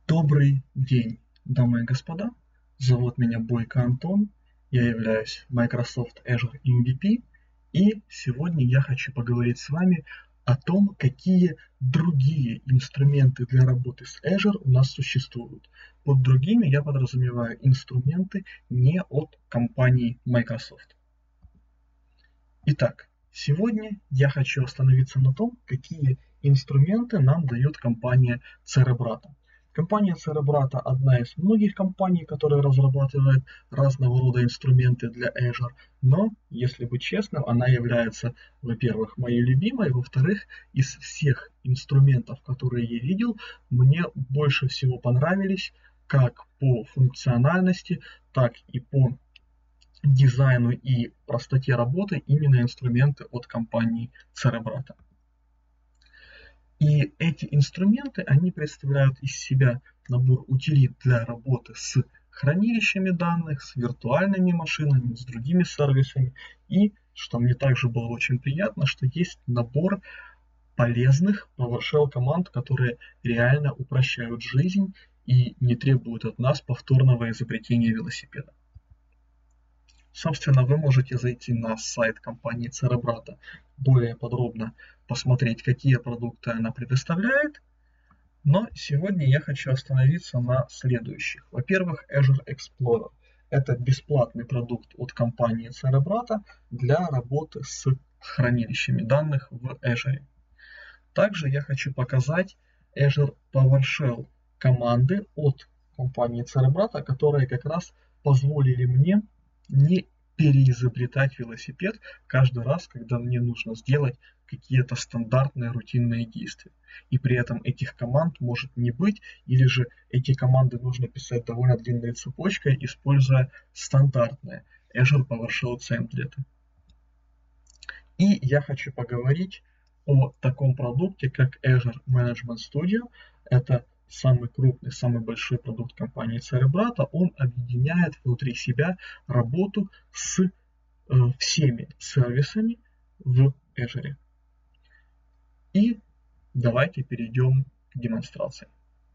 Добрый день, дамы и господа. Зовут меня Бойко Антон. Я являюсь Microsoft Azure MVP. И сегодня я хочу поговорить с вами о том, какие другие инструменты для работы с Azure у нас существуют. Под другими я подразумеваю инструменты не от компании Microsoft. Итак, сегодня я хочу остановиться на том, какие инструменты нам дает компания Cerebrata. Компания Cerebrata одна из многих компаний, которая разрабатывает разного рода инструменты для Azure, но, если быть честным, она является, во-первых, моей любимой, во-вторых, из всех инструментов, которые я видел, мне больше всего понравились как по функциональности, так и по дизайну и простоте работы именно инструменты от компании Cerebrata. И эти инструменты, они представляют из себя набор утилит для работы с хранилищами данных, с виртуальными машинами, с другими сервисами. И, что мне также было очень приятно, что есть набор полезных PowerShell команд, которые реально упрощают жизнь и не требуют от нас повторного изобретения велосипеда. Собственно, вы можете зайти на сайт компании Cerebrata, более подробно посмотреть, какие продукты она предоставляет. Но сегодня я хочу остановиться на следующих. Во-первых, Azure Explorer. Это бесплатный продукт от компании Cerebrata для работы с хранилищами данных в Azure. Также я хочу показать Azure PowerShell команды от компании Cerebrata, которые как раз позволили мне не переизобретать велосипед каждый раз, когда мне нужно сделать какие-то стандартные рутинные действия. И при этом этих команд может не быть, или же эти команды нужно писать довольно длинной цепочкой, используя стандартные Azure PowerShell темплеты. И я хочу поговорить о таком продукте, как Azure Management Studio. Это самый крупный, самый большой продукт компании Cerebrata. Он объединяет внутри себя работу с всеми сервисами в Azure. И давайте перейдем к демонстрации.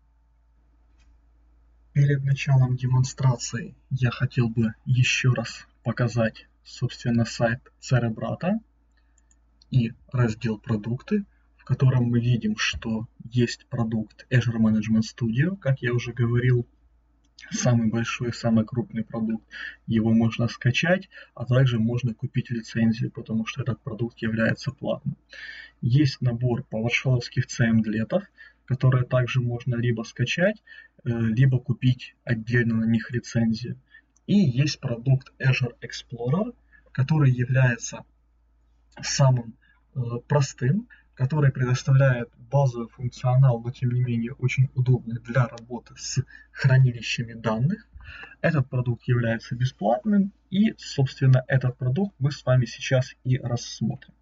Перед началом демонстрации я хотел бы еще раз показать, собственно, сайт Cerebrata и раздел «Продукты», в котором мы видим, что есть продукт Azure Management Studio, как я уже говорил, самый большой, самый крупный продукт. Его можно скачать, а также можно купить лицензию, потому что этот продукт является платным. Есть набор PowerShell'овских CMDLетов, которые также можно либо скачать, либо купить отдельно на них лицензию. И есть продукт Azure Explorer, который является самым простым, который предоставляет базовый функционал, но тем не менее очень удобный для работы с хранилищами данных. Этот продукт является бесплатным, и, собственно, этот продукт мы с вами сейчас и рассмотрим.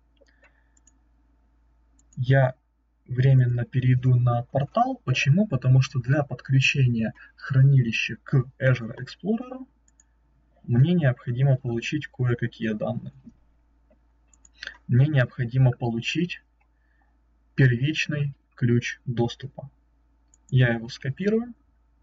Я временно перейду на портал. Почему? Потому что для подключения хранилища к Azure Explorer мне необходимо получить кое-какие данные. Мне необходимо получить первичный ключ доступа. Я его скопирую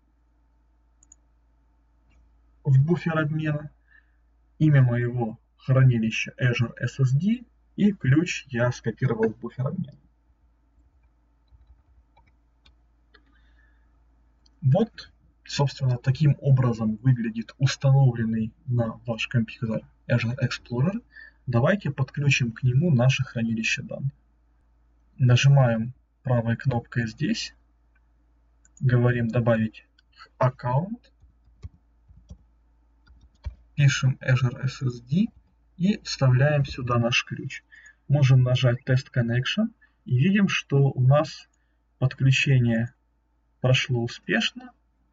в буфер обмена, имя моего хранилища Azure SSD и ключ я скопировал в буфер обмена. Вот, собственно, таким образом выглядит установленный на ваш компьютер Azure Explorer. Давайте подключим к нему наше хранилище данных. Нажимаем правой кнопкой здесь, говорим «Добавить аккаунт», пишем Azure SSD и вставляем сюда наш ключ. Можем нажать Test Connection и видим, что у нас подключение прошло успешно.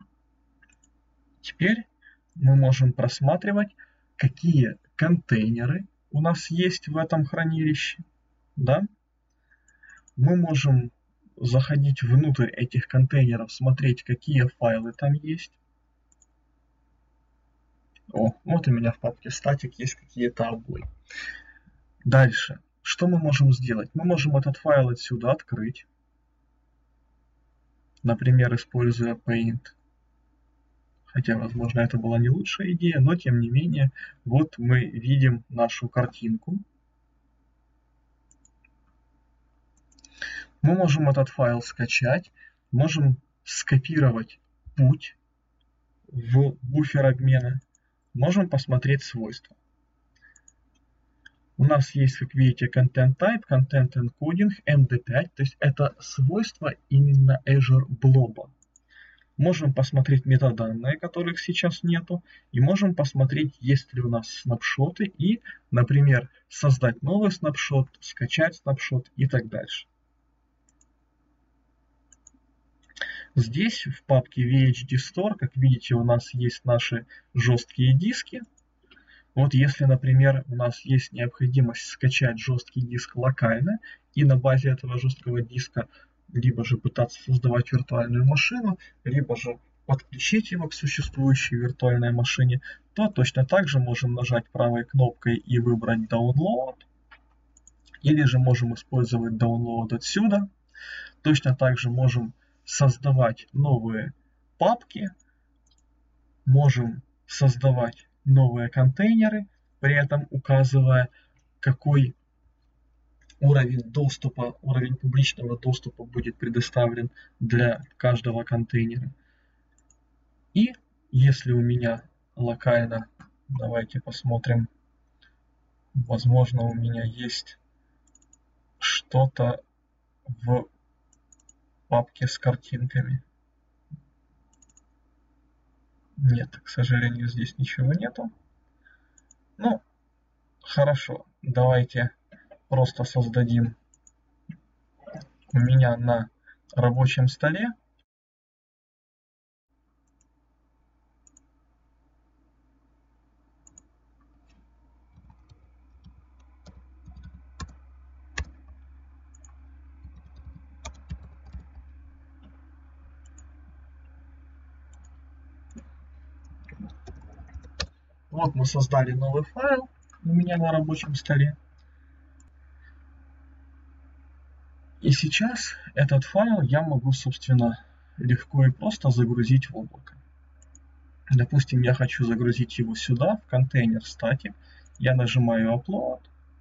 Теперь мы можем просматривать, какие контейнеры у нас есть в этом хранилище. Да? Мы можем заходить внутрь этих контейнеров, смотреть, какие файлы там есть. Вот у меня в папке static есть какие-то обои. Дальше, что мы можем сделать? Мы можем этот файл отсюда открыть. например, используя Paint. Хотя, возможно, это была не лучшая идея, но тем не менее, вот мы видим нашу картинку. Мы можем этот файл скачать, можем скопировать путь в буфер обмена, можем посмотреть свойства. У нас есть, как видите, Content Type, Content Encoding, MD5, то есть это свойства именно Azure Blob. Можем посмотреть метаданные, которых сейчас нету, и можем посмотреть, есть ли у нас снапшоты, и, например, создать новый снапшот, скачать снапшот и так дальше. Здесь в папке VHD Store, как видите, у нас есть наши жесткие диски. Вот если, например, у нас есть необходимость скачать жесткий диск локально и на базе этого жесткого диска либо же пытаться создавать виртуальную машину, либо же подключить его к существующей виртуальной машине, то точно так же можем нажать правой кнопкой и выбрать Download, или же можем использовать Download отсюда. Точно так же можем создавать новые папки, можем создавать новые контейнеры, при этом указывая, какой уровень доступа, уровень публичного доступа будет предоставлен для каждого контейнера. И если у меня локально, давайте посмотрим, возможно, у меня есть что-то в папке с картинками. Нет, к сожалению, здесь ничего нету. Ну, хорошо, давайте просто создадим у меня на рабочем столе вот мы создали новый файл у меня на рабочем столе. И сейчас этот файл я могу, собственно, легко и просто загрузить в облако. Допустим, я хочу загрузить его сюда, в контейнер static. Я нажимаю Upload,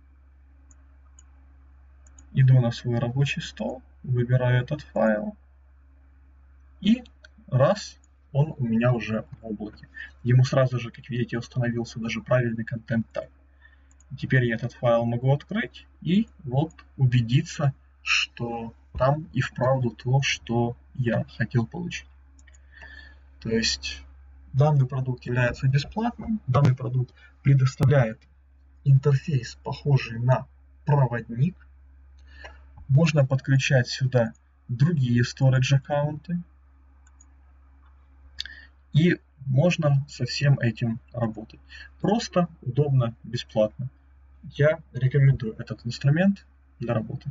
иду на свой рабочий стол, выбираю этот файл, и раз, он у меня уже в облаке. Ему сразу же, как видите, установился даже правильный Content Type. Теперь я этот файл могу открыть и вот убедиться, что там и вправду то, что я хотел получить. То есть данный продукт является бесплатным, данный продукт предоставляет интерфейс, похожий на проводник. Можно подключать сюда другие storage аккаунты. И можно со всем этим работать. Просто, удобно, бесплатно. Я рекомендую этот инструмент для работы.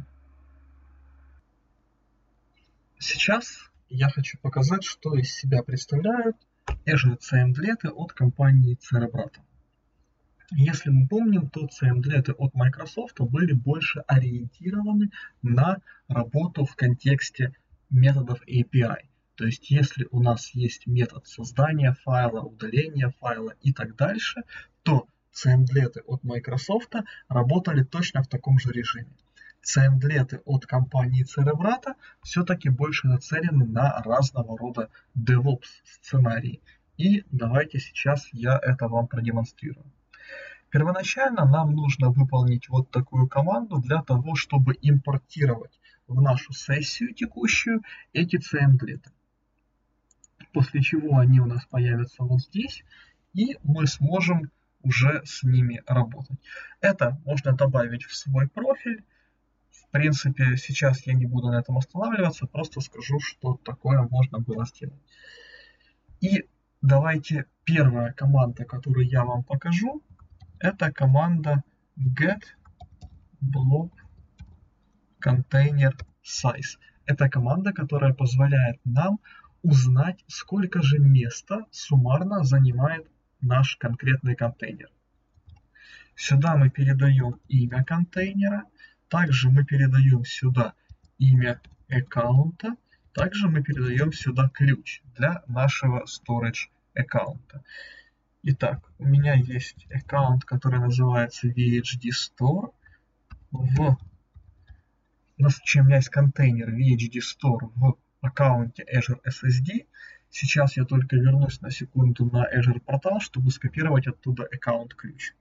Сейчас я хочу показать, что из себя представляют Azure CMDLET от компании Cerebrata. Если мы помним, то CMDLET от Microsoft были больше ориентированы на работу в контексте методов API. То есть, если у нас есть метод создания файла, удаления файла и так дальше, то CMDLET от Microsoft работали точно в таком же режиме. CMDLET от компании Cerebrata все-таки больше нацелены на разного рода DevOps сценарии. И давайте сейчас я это вам продемонстрирую. Первоначально нам нужно выполнить вот такую команду для того, чтобы импортировать в нашу сессию текущую эти CMDLET. После чего они у нас появятся вот здесь, и мы сможем уже с ними работать. Это можно добавить в свой профиль. В принципе, сейчас я не буду на этом останавливаться, просто скажу, что такое можно было сделать. И давайте первая команда, которую я вам покажу, это команда get blob container size. Это команда, которая позволяет нам узнать, сколько же места суммарно занимает наш конкретный контейнер. Сюда мы передаем имя контейнера, также мы передаем сюда имя аккаунта Также мы передаем сюда ключ для нашего storage аккаунта. Итак, у меня есть аккаунт, который называется VHD Store. У нас есть контейнер VHD Store в аккаунте Azure SSD. Сейчас я только вернусь на секунду на Azure портал, чтобы скопировать оттуда аккаунт-ключ.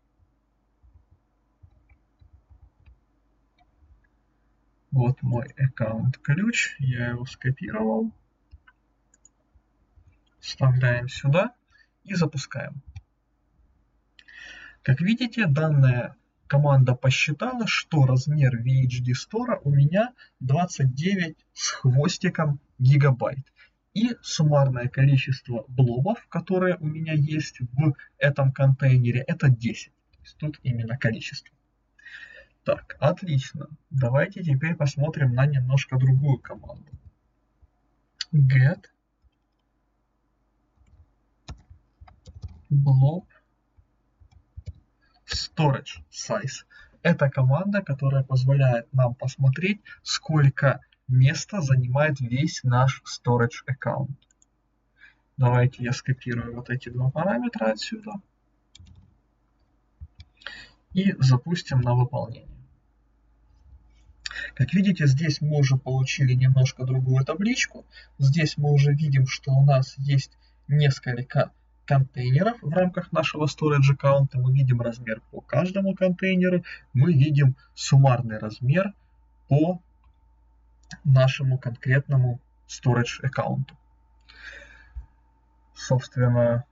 Вот мой аккаунт-ключ, я его скопировал. Вставляем сюда и запускаем. Как видите, данная команда посчитала, что размер VHD Store у меня 29 с хвостиком гигабайт. И суммарное количество блобов, которые у меня есть в этом контейнере, это 10. То есть тут именно количество. Так, отлично. Давайте теперь посмотрим на немножко другую команду. Get blob storage size. Это команда, которая позволяет нам посмотреть, сколько места занимает весь наш storage аккаунт. Давайте я скопирую вот эти два параметра отсюда и запустим на выполнение. Как видите, здесь мы уже получили немножко другую табличку. Здесь мы уже видим, что у нас есть несколько контейнеров в рамках нашего storage аккаунта. Мы видим размер по каждому контейнеру. Мы видим суммарный размер по нашему конкретному storage аккаунту. Собственно,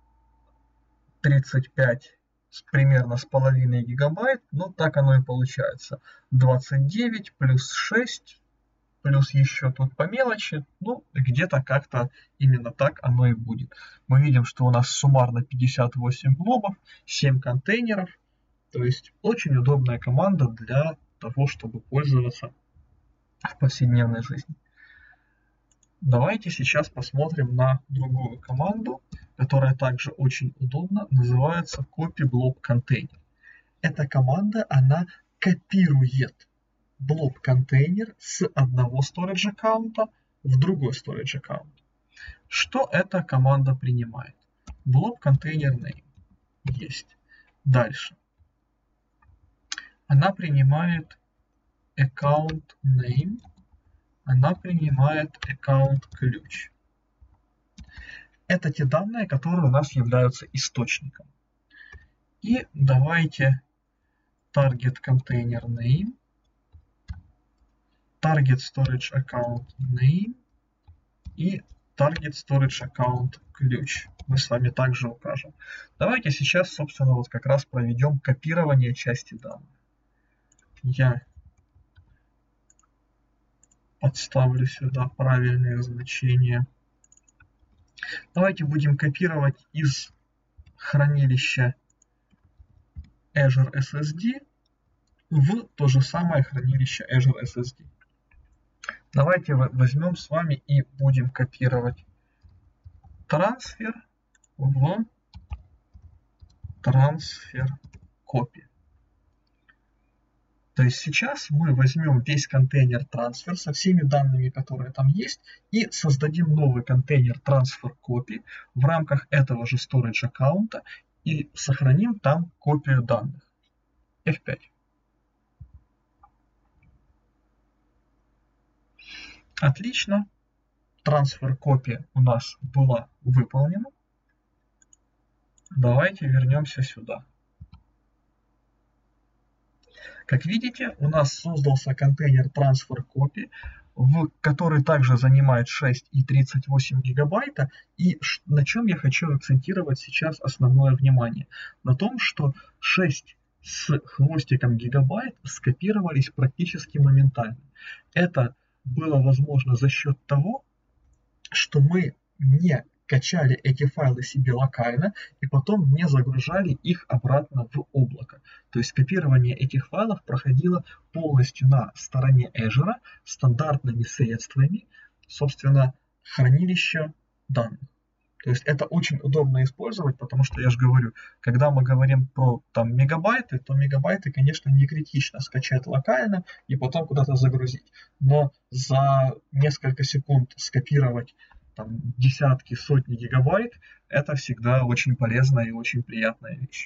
35 примерно с половиной гигабайт, но так оно и получается. 29 плюс 6, плюс еще тут по мелочи, ну где-то как-то именно так оно и будет. Мы видим, что у нас суммарно 58 блобов, 7 контейнеров, то есть очень удобная команда для того, чтобы пользоваться в повседневной жизни. Давайте сейчас посмотрим на другую команду, которая также очень удобна, называется Copy Blob Container. Эта команда, она копирует blob контейнер с одного storage аккаунта в другой storage аккаунт. Что эта команда принимает? Blob Container Name есть. Дальше. Она принимает Account Name. Она принимает аккаунт ключ. Это те данные, которые у нас являются источником. И давайте target container name, target storage account name и target storage account ключ. Мы с вами также укажем. Давайте сейчас, собственно, вот как раз проведем копирование части данных. Я подставлю сюда правильные значения. Давайте будем копировать из хранилища Azure SSD в то же самое хранилище Azure SSD. Давайте возьмем с вами и будем копировать трансфер в трансфер копи. То есть сейчас мы возьмем весь контейнер transfer со всеми данными, которые там есть, и создадим новый контейнер transfer copy в рамках этого же storage аккаунта и сохраним там копию данных. F5. Отлично. Transfer copy у нас была выполнена. Давайте вернемся сюда. Как видите, у нас создался контейнер Transfer Copy, который также занимает 6 и 38 гигабайта. И на чем я хочу акцентировать сейчас основное внимание? На том, что 6 с хвостиком гигабайт скопировались практически моментально. Это было возможно за счет того, что мы не качали эти файлы себе локально и потом не загружали их обратно в облако. То есть копирование этих файлов проходило полностью на стороне Azure стандартными средствами, собственно, хранилища данных. То есть это очень удобно использовать, потому что я же говорю, когда мы говорим про там мегабайты, то мегабайты, конечно, не критично скачать локально и потом куда-то загрузить. Но за несколько секунд скопировать там десятки, сотни гигабайт, это всегда очень полезная и очень приятная вещь.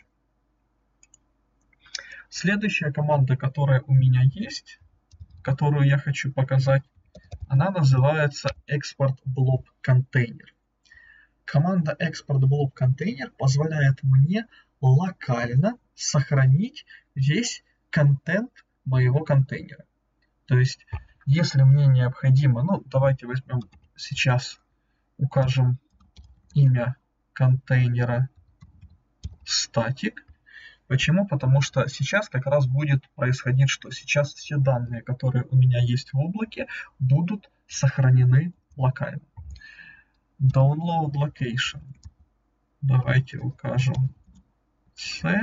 Следующая команда, которая у меня есть, которую я хочу показать, она называется Export Blob Container. Команда Export Blob Container позволяет мне локально сохранить весь контент моего контейнера. То есть, если мне необходимо, ну, давайте возьмем сейчас, укажем имя контейнера static. Почему? Потому что сейчас как раз будет происходить, что сейчас все данные, которые у меня есть в облаке, будут сохранены локально. Download location. Давайте укажем C.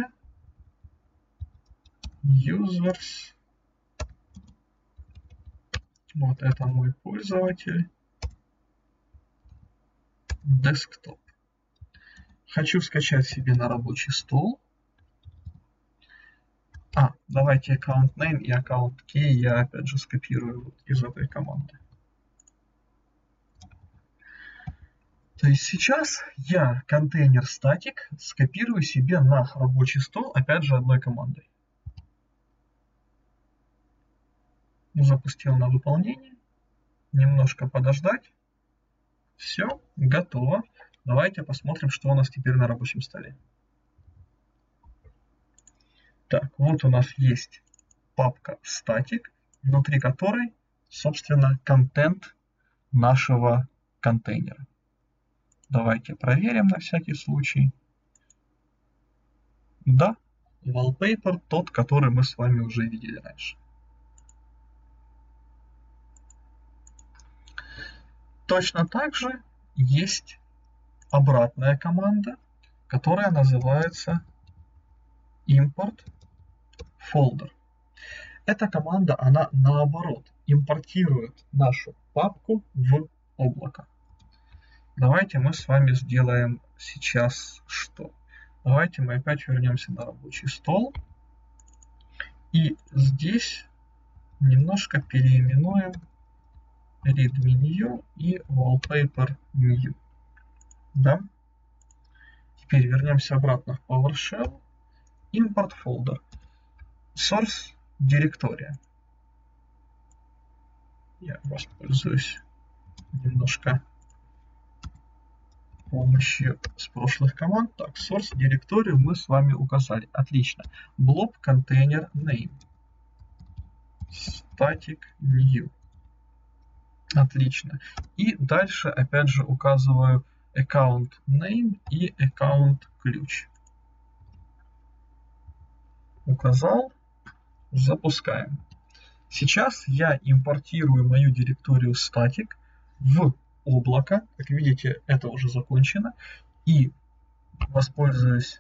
Users. Вот это мой пользователь. Desktop. Хочу скачать себе на рабочий стол. Давайте account name и account key я опять же скопирую вот из этой команды. То есть сейчас я контейнер static скопирую себе на рабочий стол опять же одной командой. Запустил на выполнение. Немножко подождать. Все, готово. Давайте посмотрим, что у нас теперь на рабочем столе. Так, вот у нас есть папка static, внутри которой, собственно, контент нашего контейнера. Давайте проверим на всякий случай. Да, wallpaper тот, который мы с вами уже видели раньше. Точно так же есть обратная команда, которая называется import folder. Эта команда, она наоборот импортирует нашу папку в облако. Давайте мы с вами сделаем сейчас что? Давайте мы опять вернемся на рабочий стол. И здесь немножко переименуем readme new и wallpaper new. Да? Теперь вернемся обратно в PowerShell. Import folder. Source директория. Я воспользуюсь немножко помощью с прошлых команд. Так, source директорию мы с вами указали. Отлично. Blob container name. Static new. Отлично. И дальше опять же указываю account name и account ключ. Указал. Запускаем. Сейчас я импортирую мою директорию static в облако. Как видите, это уже закончено. И воспользуюсь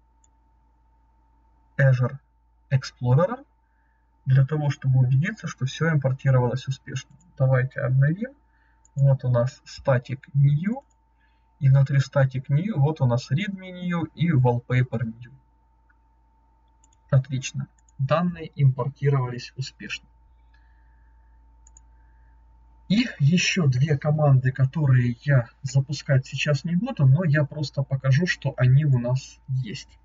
Azure Explorer для того, чтобы убедиться, что все импортировалось успешно. Давайте обновим. Вот у нас static new. И внутри static new вот у нас readme new и wallpaper new. Отлично. Данные импортировались успешно. И еще две команды, которые я запускать сейчас не буду, но я просто покажу, что они у нас есть.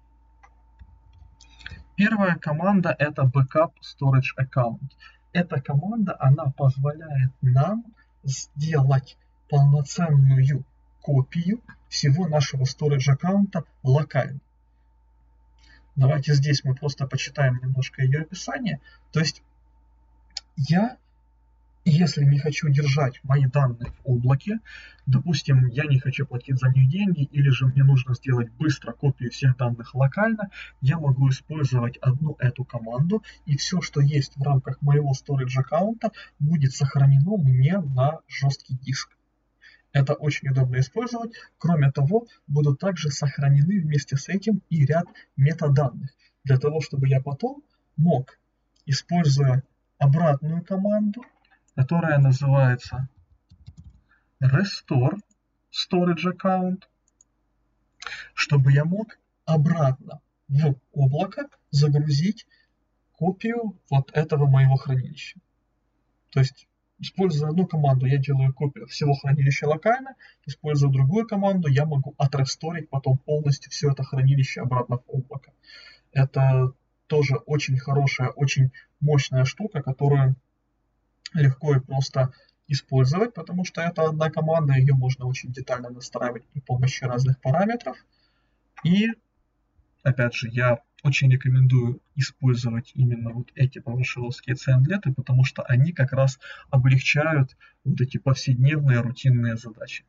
Первая команда — это Backup Storage Account. Эта команда, она позволяет нам сделать полноценную копию всего нашего storage аккаунта локально. Давайте здесь мы просто почитаем немножко ее описание. То есть я, если не хочу держать мои данные в облаке, допустим, я не хочу платить за них деньги, или же мне нужно сделать быстро копию всех данных локально, я могу использовать одну эту команду, и все, что есть в рамках моего storage аккаунта, будет сохранено мне на жесткий диск. Это очень удобно использовать. Кроме того, будут также сохранены вместе с этим и ряд метаданных, для того, чтобы я потом мог, используя обратную команду, которая называется Restore Storage Account, чтобы я мог обратно в облако загрузить копию вот этого моего хранилища. То есть, используя одну команду, я делаю копию всего хранилища локально, используя другую команду, я могу отресторить потом полностью все это хранилище обратно в облако. Это тоже очень хорошая, очень мощная штука, которую легко и просто использовать, потому что это одна команда, ее можно очень детально настраивать при помощи разных параметров. И опять же, я очень рекомендую использовать именно вот эти PowerShell-овские цендлеты, потому что они как раз облегчают вот эти повседневные рутинные задачи.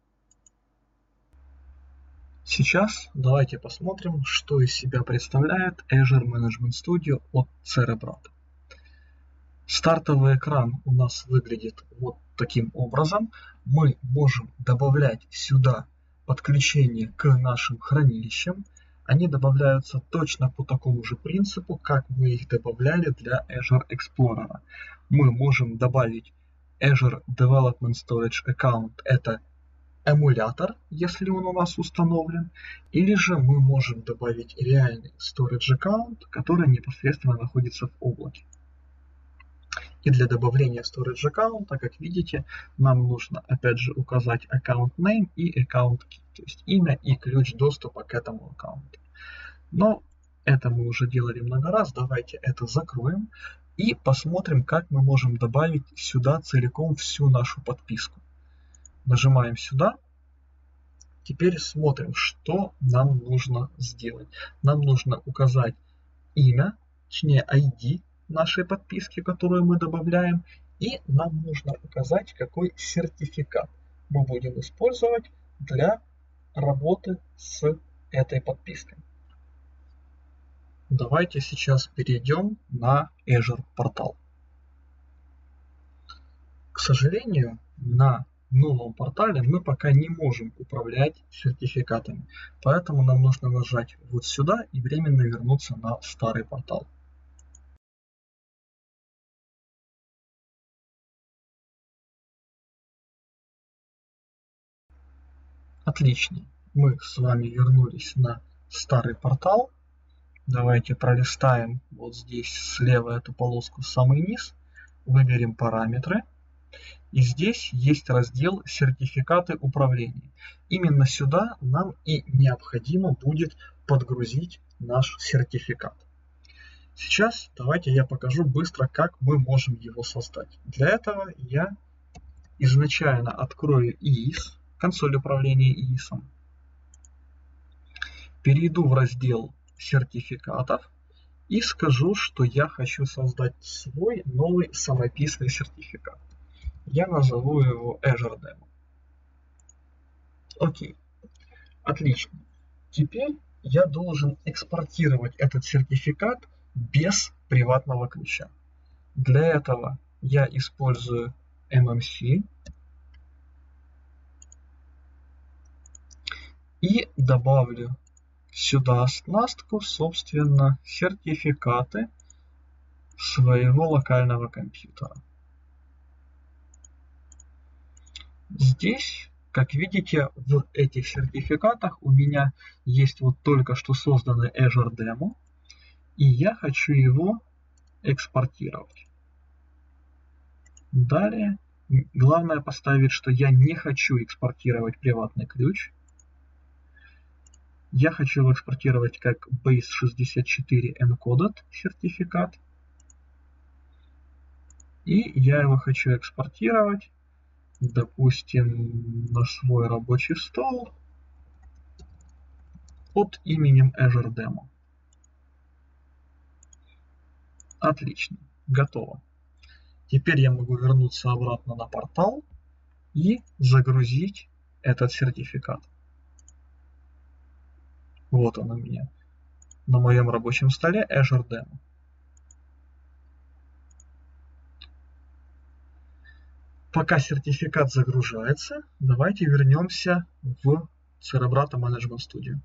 Сейчас давайте посмотрим, что из себя представляет Azure Management Studio от Cerebrata. Стартовый экран у нас выглядит вот таким образом. Мы можем добавлять сюда подключение к нашим хранилищам. Они добавляются точно по такому же принципу, как мы их добавляли для Azure Explorer. Мы можем добавить Azure Development Storage Account, это эмулятор, если он у нас установлен, или же мы можем добавить реальный Storage Account, который непосредственно находится в облаке. И для добавления Storage аккаунта, как видите, нам нужно опять же указать Account Name и Account Key, то есть имя и ключ доступа к этому аккаунту. Но это мы уже делали много раз, давайте это закроем и посмотрим, как мы можем добавить сюда целиком всю нашу подписку. Нажимаем сюда. Теперь смотрим, что нам нужно сделать. Нам нужно указать имя, точнее ID нашей подписки, которую мы добавляем, и нам нужно указать, какой сертификат мы будем использовать для работы с этой подпиской. Давайте сейчас перейдем на Azure портал. К сожалению, на новом портале мы пока не можем управлять сертификатами, поэтому нам нужно нажать вот сюда и временно вернуться на старый портал. Отлично, мы с вами вернулись на старый портал. Давайте пролистаем вот здесь слева эту полоску в самый низ, выберем параметры. И здесь есть раздел «Сертификаты управления». Именно сюда нам и необходимо будет подгрузить наш сертификат. Сейчас давайте я покажу быстро, как мы можем его создать. Для этого я изначально открою IIS, консоль управления IIS. Перейду в раздел сертификатов и скажу, что я хочу создать свой новый самописный сертификат. Я назову его Azure Demo. Окей. Отлично. Теперь я должен экспортировать этот сертификат без приватного ключа. Для этого я использую MMC и добавлю сюда оснастку, собственно, сертификаты своего локального компьютера. Здесь, как видите, в этих сертификатах у меня есть вот только что созданный Azure Demo, и я хочу его экспортировать. Далее, главное поставить, что я не хочу экспортировать приватный ключ. Я хочу его экспортировать как Base64 Encoded сертификат. И я его хочу экспортировать, допустим, на свой рабочий стол под именем Azure Demo. Отлично, готово. Теперь я могу вернуться обратно на портал и загрузить этот сертификат. Вот он у меня на моем рабочем столе Azure Demo. Пока сертификат загружается, давайте вернемся в Cerebrata Management Studio.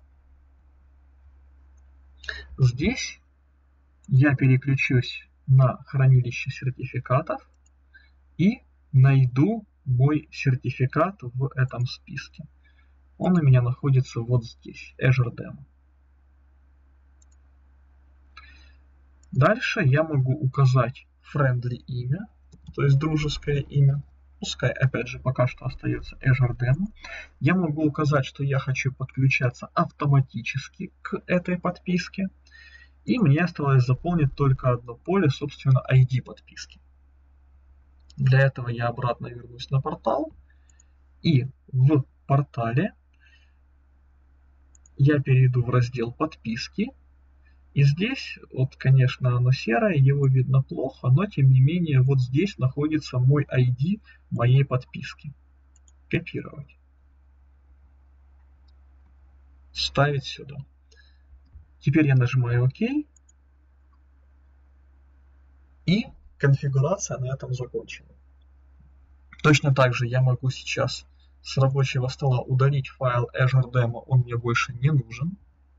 Здесь я переключусь на хранилище сертификатов и найду мой сертификат в этом списке. Он у меня находится вот здесь, Azure Demo. Дальше я могу указать friendly имя, то есть дружеское имя. Пускай, опять же, пока что остается Azure Demo. Я могу указать, что я хочу подключаться автоматически к этой подписке. И мне осталось заполнить только одно поле, собственно, ID подписки. Для этого я обратно вернусь на портал. И в портале я перейду в раздел подписки. И здесь, вот, конечно, оно серое, его видно плохо, но тем не менее, вот здесь находится мой ID моей подписки. Копировать. Ставить сюда. Теперь я нажимаю ОК. И конфигурация на этом закончена. Точно так же я могу сейчас с рабочего стола удалить файл Azure Demo, он мне больше не нужен.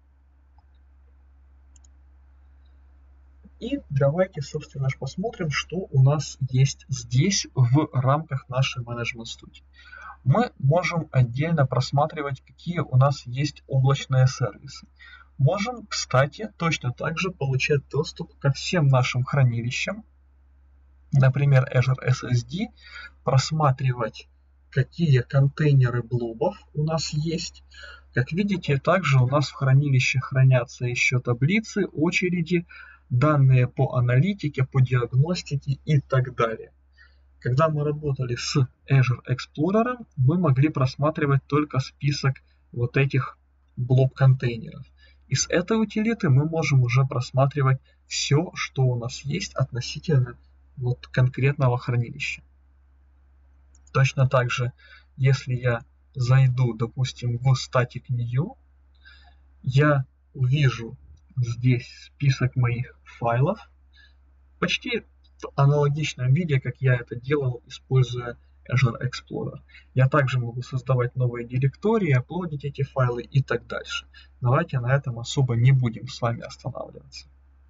И давайте, собственно, посмотрим, что у нас есть здесь в рамках нашей Management Studio. Мы можем отдельно просматривать, какие у нас есть облачные сервисы. Можем, кстати, точно так же получать доступ ко всем нашим хранилищам, например, Azure SSD, просматривать, какие контейнеры блобов у нас есть. Как видите, также у нас в хранилище хранятся еще таблицы, очереди, данные по аналитике, по диагностике и так далее. Когда мы работали с Azure Explorer, мы могли просматривать только список вот этих блоб-контейнеров. Из этой утилиты мы можем уже просматривать все, что у нас есть относительно вот конкретного хранилища. Точно так же, если я зайду, допустим, в Static New, я увижу здесь список моих файлов, почти в аналогичном виде, как я это делал, используя Azure Explorer. Я также могу создавать новые директории, аплодить эти файлы и так дальше. Давайте на этом особо не будем с вами останавливаться.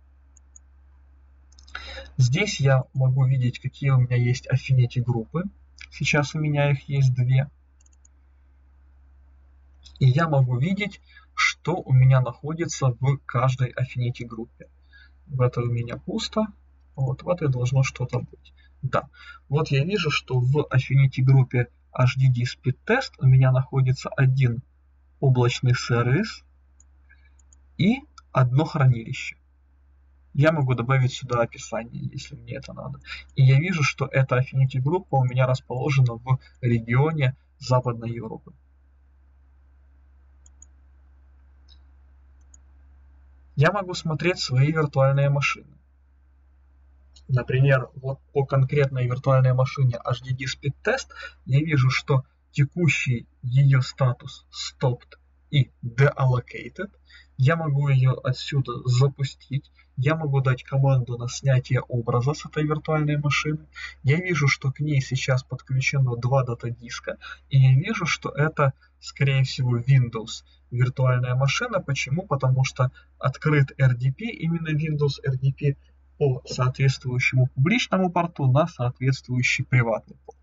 Здесь я могу видеть, какие у меня есть Affinity группы. Сейчас у меня их есть 2. И я могу видеть, что у меня находится в каждой Affinity группе. В этой у меня пусто. Вот в этой должно что-то быть. Да. Вот я вижу, что в Affinity группе HDD Speed Test у меня находится один облачный сервис и одно хранилище. Я могу добавить сюда описание, если мне это надо. И я вижу, что эта Affinity группа у меня расположена в регионе Западной Европы. Я могу смотреть свои виртуальные машины. Например, вот по конкретной виртуальной машине HDD Speed Test я вижу, что текущий ее статус stopped и deallocated. Я могу ее отсюда запустить. Я могу дать команду на снятие образа с этой виртуальной машины. Я вижу, что к ней сейчас подключено 2 дата-диска. И я вижу, что это, скорее всего, Windows виртуальная машина. Почему? Потому что открыт RDP, именно Windows RDP, по соответствующему публичному порту на соответствующий приватный порт.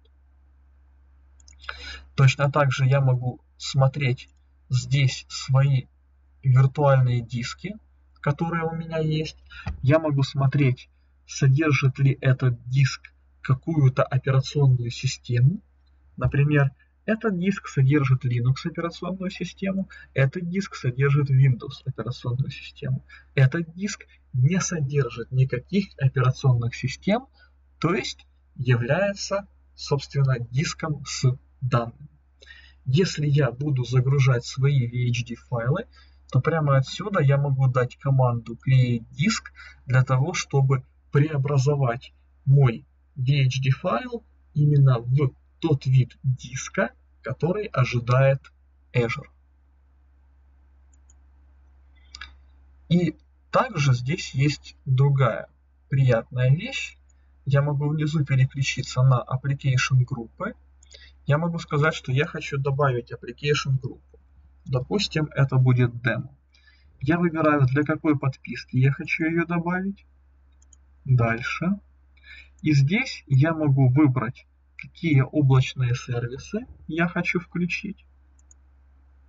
Точно так же я могу смотреть здесь свои виртуальные диски, которые у меня есть. Я могу смотреть, содержит ли этот диск какую-то операционную систему. Например, этот диск содержит Linux операционную систему, этот диск содержит Windows операционную систему. Этот диск не содержит никаких операционных систем, то есть является, собственно, диском с данными. Если я буду загружать свои VHD файлы, то прямо отсюда я могу дать команду create disk для того, чтобы преобразовать мой VHD файл именно в тот вид диска, который ожидает Azure. И также здесь есть другая приятная вещь. Я могу внизу переключиться на Application группы. Я могу сказать, что я хочу добавить Application группу. Допустим, это будет демо. Я выбираю, для какой подписки я хочу ее добавить. Дальше. И здесь я могу выбрать, какие облачные сервисы я хочу включить.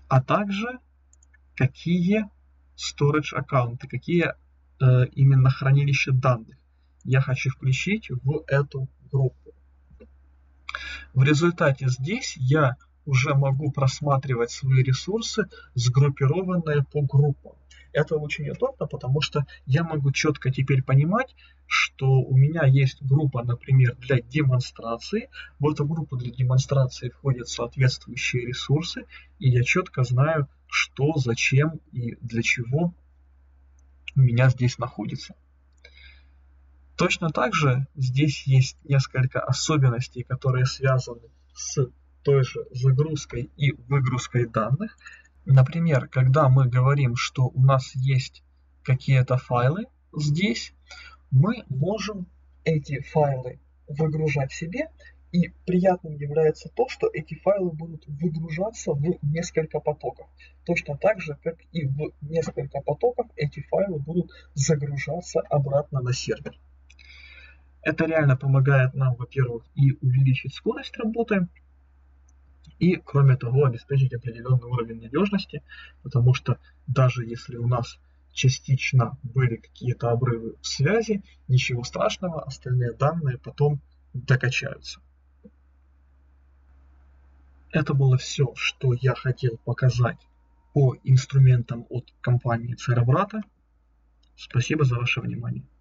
а также какие storage аккаунты, какие именно хранилища данных я хочу включить в эту группу. В результате здесь я уже могу просматривать свои ресурсы, сгруппированные по группам. Это очень удобно, потому что я могу четко теперь понимать, что у меня есть группа, например, для демонстрации. В эту группу для демонстрации входят соответствующие ресурсы, и я четко знаю, что, зачем и для чего у меня здесь находится. Точно так же здесь есть несколько особенностей, которые связаны с той же загрузкой и выгрузкой данных. Например, когда мы говорим, что у нас есть какие-то файлы здесь, мы можем эти файлы выгружать себе, и приятным является то, что эти файлы будут выгружаться в несколько потоков. Точно так же, как и в несколько потоков эти файлы будут загружаться обратно на сервер. Это реально помогает нам, во-первых, и увеличить скорость работы, и, кроме того, обеспечить определенный уровень надежности, потому что даже если у нас частично были какие-то обрывы в связи, ничего страшного, остальные данные потом докачаются. Это было все, что я хотел показать по инструментам от компании Cerebrata. Спасибо за ваше внимание.